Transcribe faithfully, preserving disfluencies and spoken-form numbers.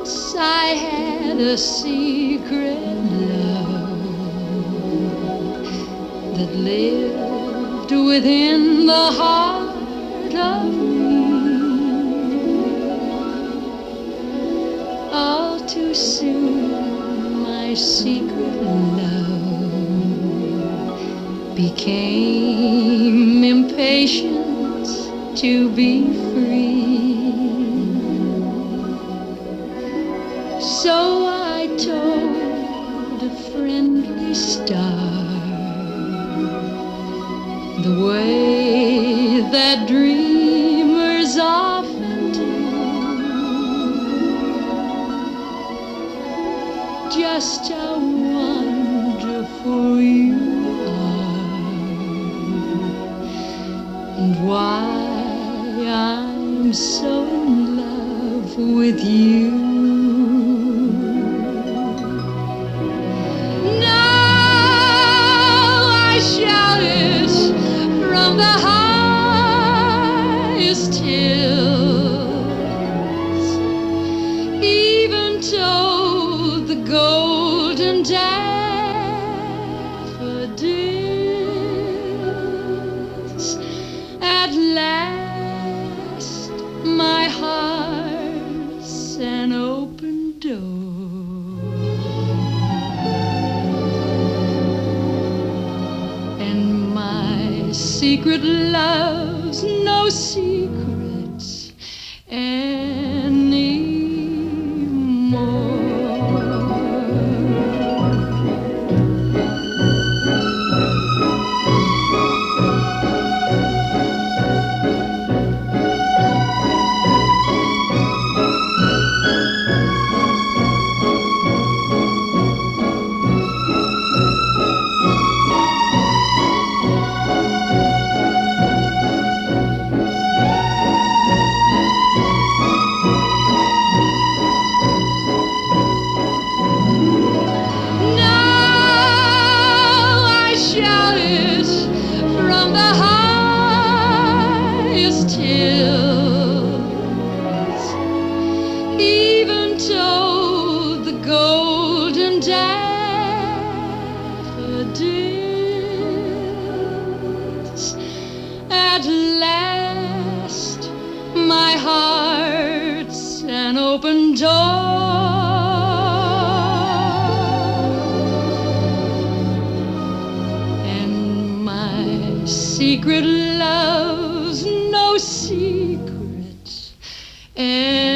Once I had a secret love that lived within the heart of me. All too soon my secret love became impatient to be free. So I told a friendly star the way that dreamers often do. Just how wonderful you are, and why I'm so in love with you. From the highest hills, even told the golden daffodils. At last, my heart's an open door, and my secret love's no secrets anymore. From the highest hills, even told the golden daffodils. At last, my heart's an open door, secret love's no secret. And